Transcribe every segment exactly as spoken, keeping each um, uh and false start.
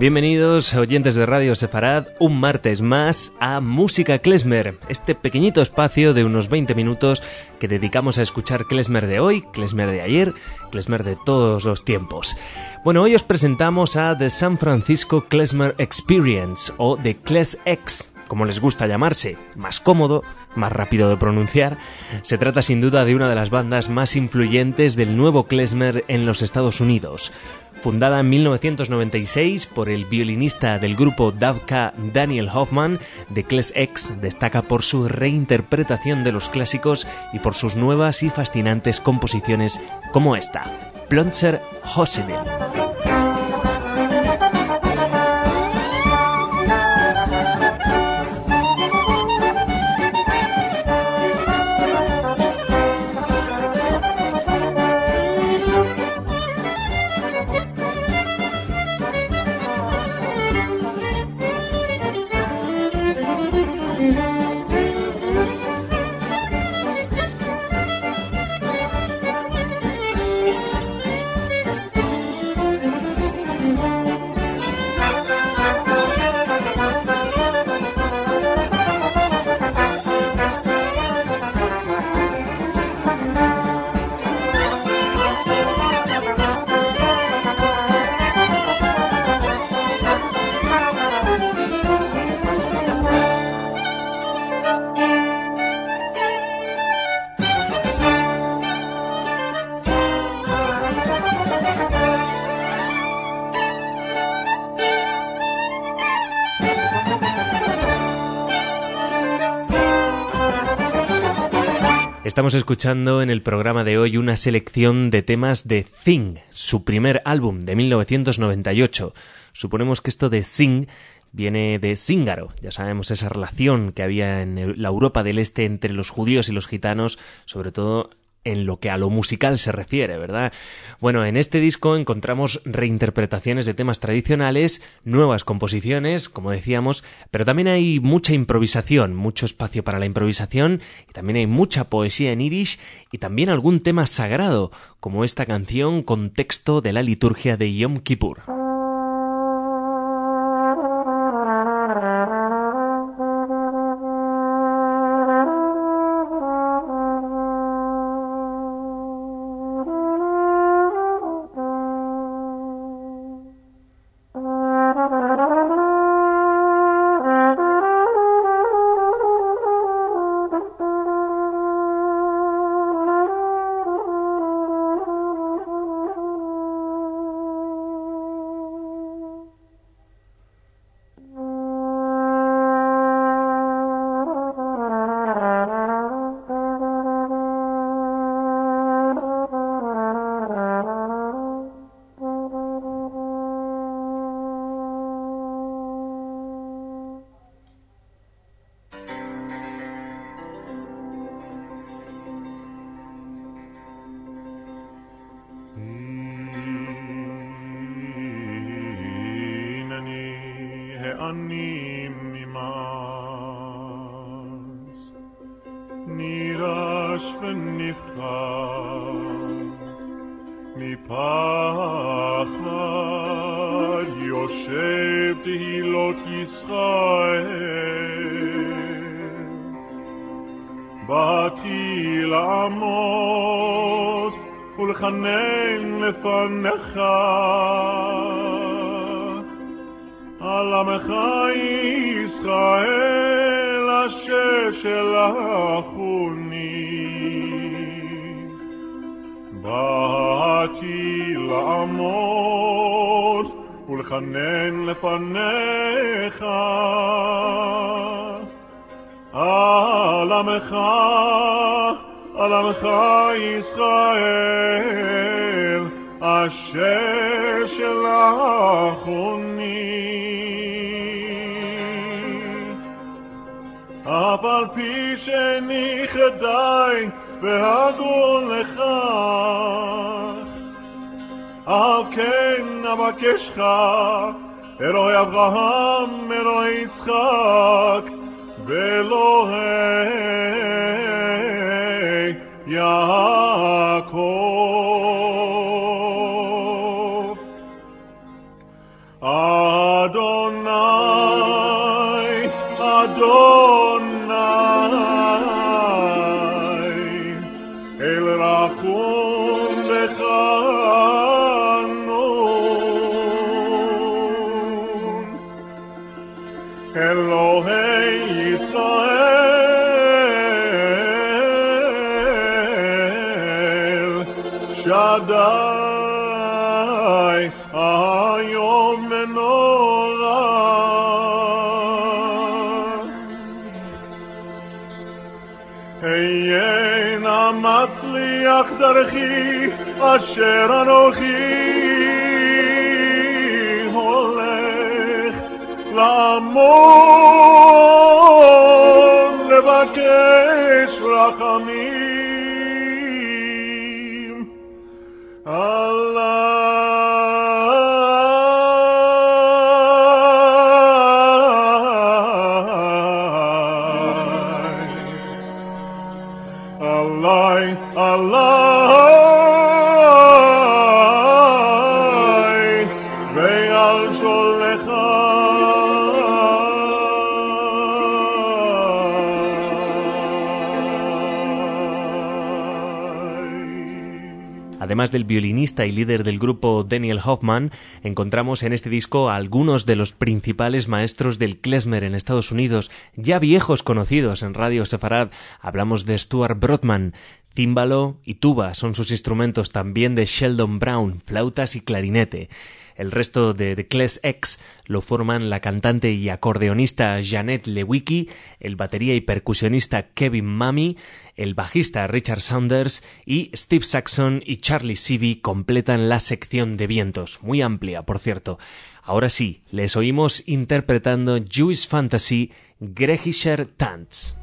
Bienvenidos, oyentes de Radio Sefarad, un martes más a Música Klezmer, este pequeñito espacio de unos veinte minutos que dedicamos a escuchar klezmer de hoy, klezmer de ayer, klezmer de todos los tiempos. Bueno, hoy os presentamos a The San Francisco Klezmer Experience, o The KlezX, como les gusta llamarse, más cómodo, más rápido de pronunciar. Se trata sin duda de una de las bandas más influyentes del nuevo klezmer en los Estados Unidos. Fundada en mil novecientos noventa y seis por el violinista del grupo Davka Daniel Hoffman, The KlezX destaca por su reinterpretación de los clásicos y por sus nuevas y fascinantes composiciones como esta, Plötzlich Hosidim. Estamos escuchando en el programa de hoy una selección de temas de Thing, su primer álbum de mil novecientos noventa y ocho. Suponemos que esto de Sing viene de Zíngaro, ya sabemos esa relación que había en la Europa del Este entre los judíos y los gitanos, sobre todo en lo que a lo musical se refiere, ¿verdad? Bueno, en este disco encontramos reinterpretaciones de temas tradicionales, nuevas composiciones, como decíamos, pero también hay mucha improvisación, mucho espacio para la improvisación, y también hay mucha poesía en yiddish y también algún tema sagrado, como esta canción con texto de la liturgia de Yom Kippur. אף על פי שנכדי והגון לך, על כן אבקשך, אלוהי אברהם, אלוהי יצחק, ואלוהי יעקב. אל רחום וחנון, אלוהי ישראל, שדי היום ונורא. היינה מצליח דרכי אשר אנוכי הולך לעמוד לבקש רחמים עליי. עליי, עליי, ועל שולחי. Además del violinista y líder del grupo Daniel Hoffman, encontramos en este disco a algunos de los principales maestros del klezmer en Estados Unidos, ya viejos conocidos en Radio Sefarad. Hablamos de Stuart Broadman. Címbalo y tuba son sus instrumentos, también de Sheldon Brown, flautas y clarinete. El resto de The Klez X lo forman la cantante y acordeonista Janet Lewicki, el batería y percusionista Kevin Mami, el bajista Richard Saunders y Steve Saxon y Charlie Seavey completan la sección de vientos, muy amplia, por cierto. Ahora sí, les oímos interpretando Jewish Fantasy, Griechischer Tanz.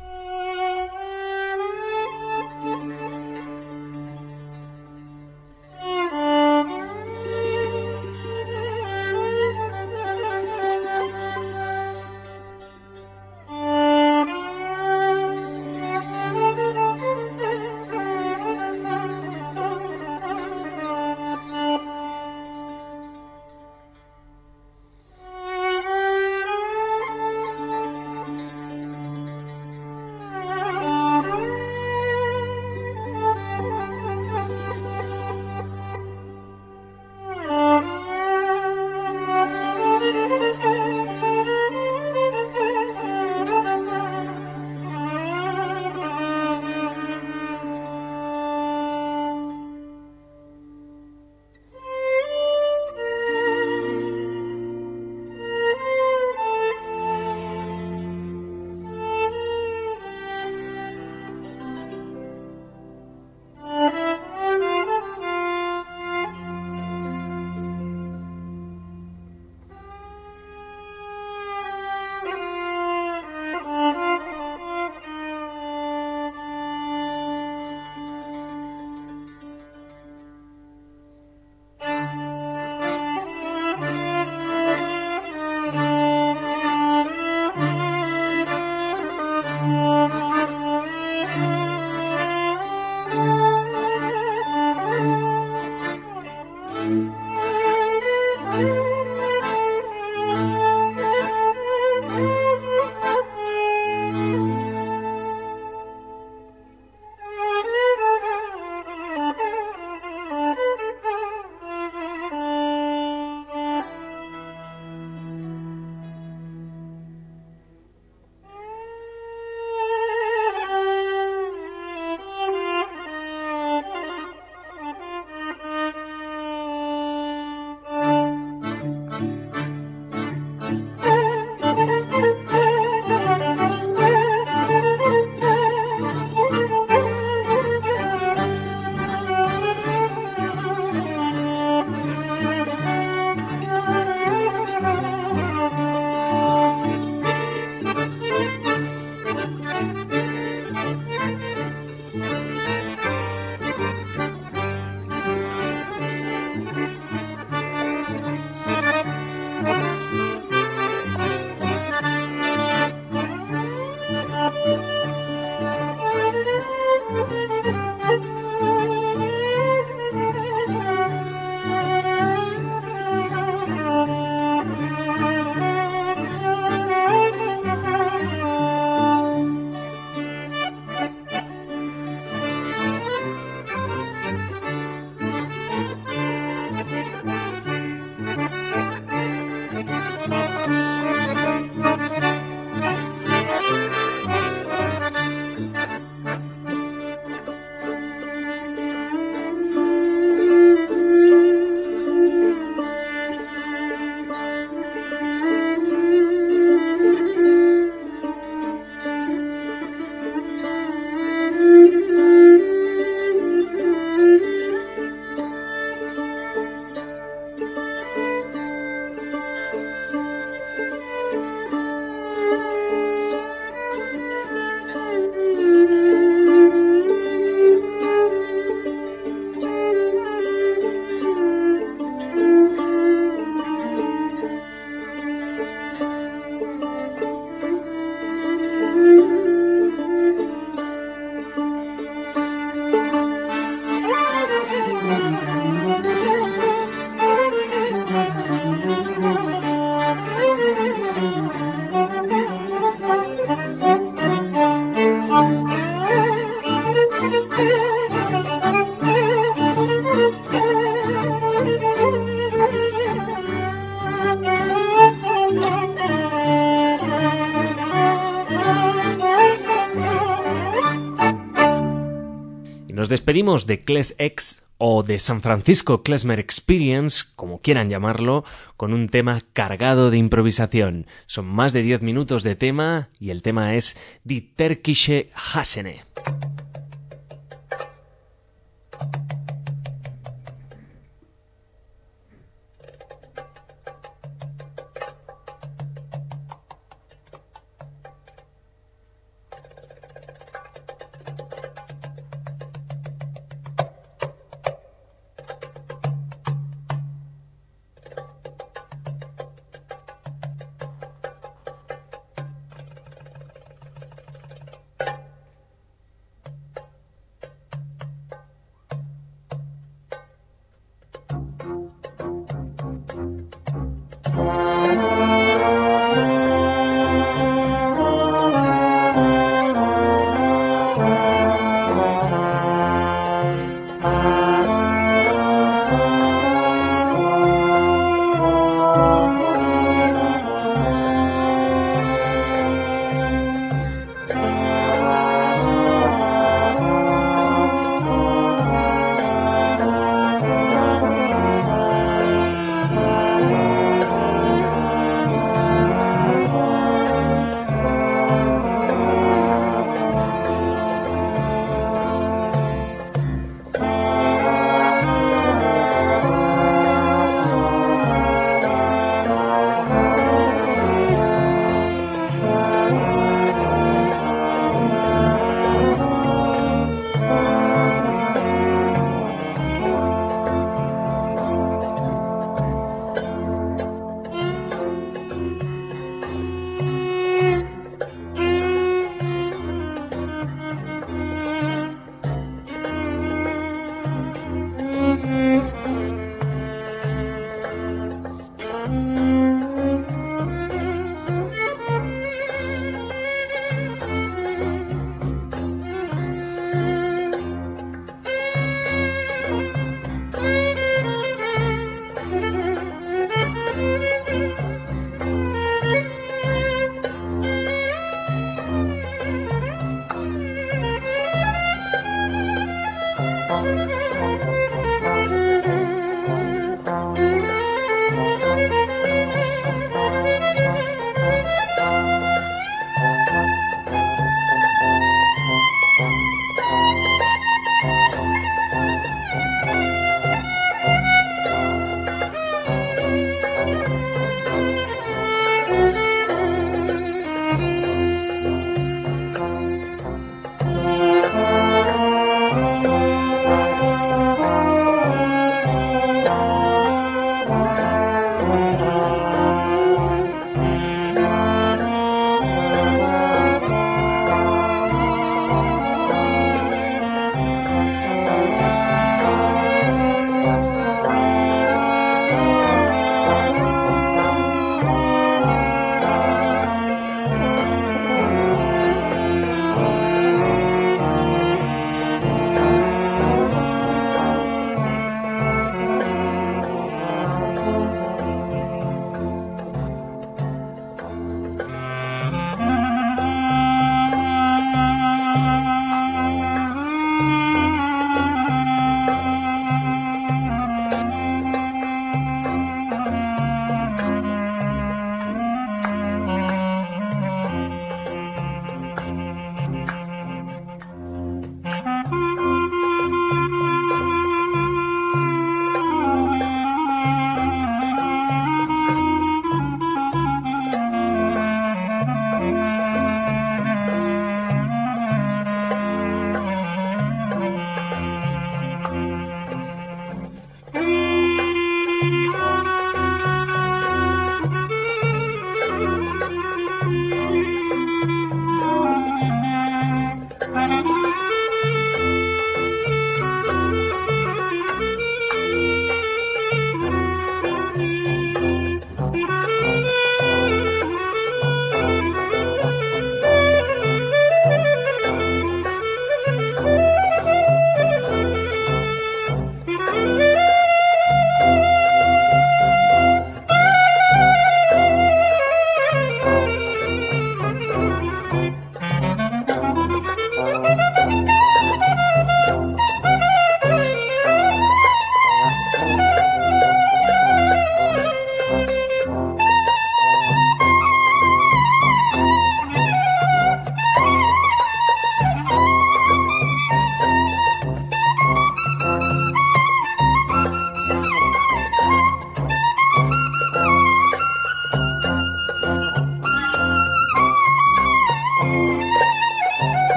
despedimos de KlesX o de San Francisco Klezmer Experience, como quieran llamarlo, con un tema cargado de improvisación. Son más de diez minutos de tema y el tema es Die Türkische Hasene.